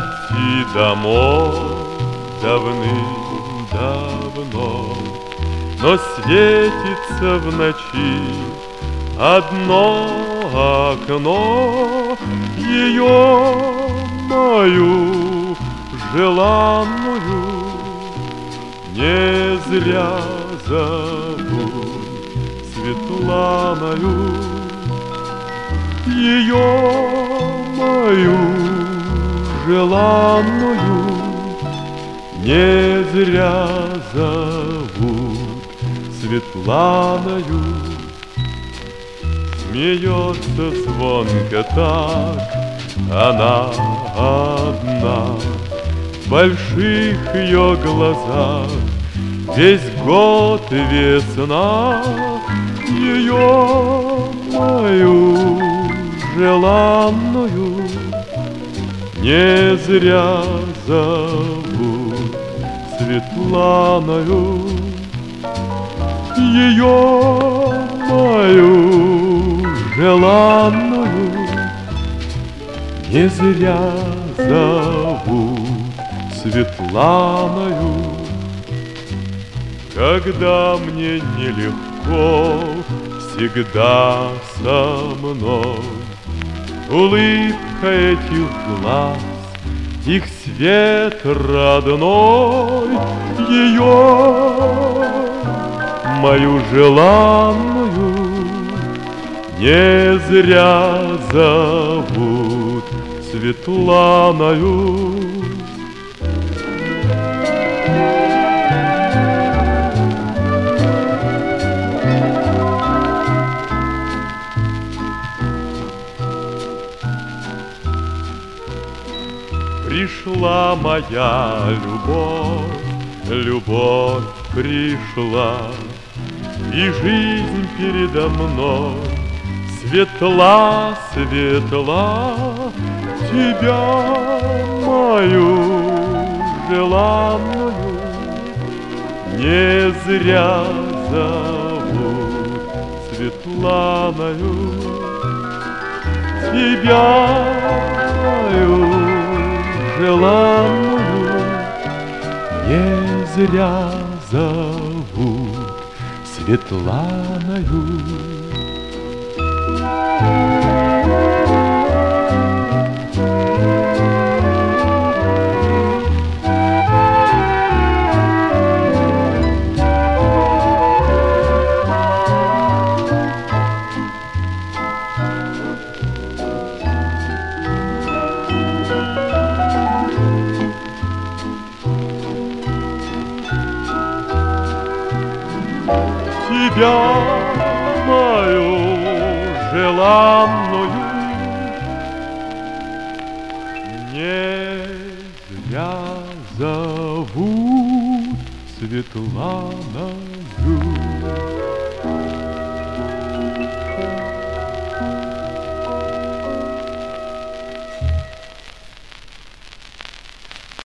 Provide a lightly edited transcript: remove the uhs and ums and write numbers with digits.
идти домой давным-давно, но светится в ночи одно окно, ее мою желанную не зря зовут Светланою. Ее мою желанную не зря зовут Светланою. Смеется звонко так она одна, в больших ее глазах весь год весна. Ее мою желанную не зря зовут Светланою. Ее мою желанную не зря зовут Светланою. Когда мне нелегко, всегда со мной улыбка этих глаз, их свет родной. Ее мою желанную не зря зовут Светланою. Пришла моя любовь, любовь пришла, и жизнь передо мной светла, светла. Тебя мою желанную не зря зовут Светланою. Тебя мою желанную не зря зовут Светланою. Тебя мою желанную не зря зовут Светланою.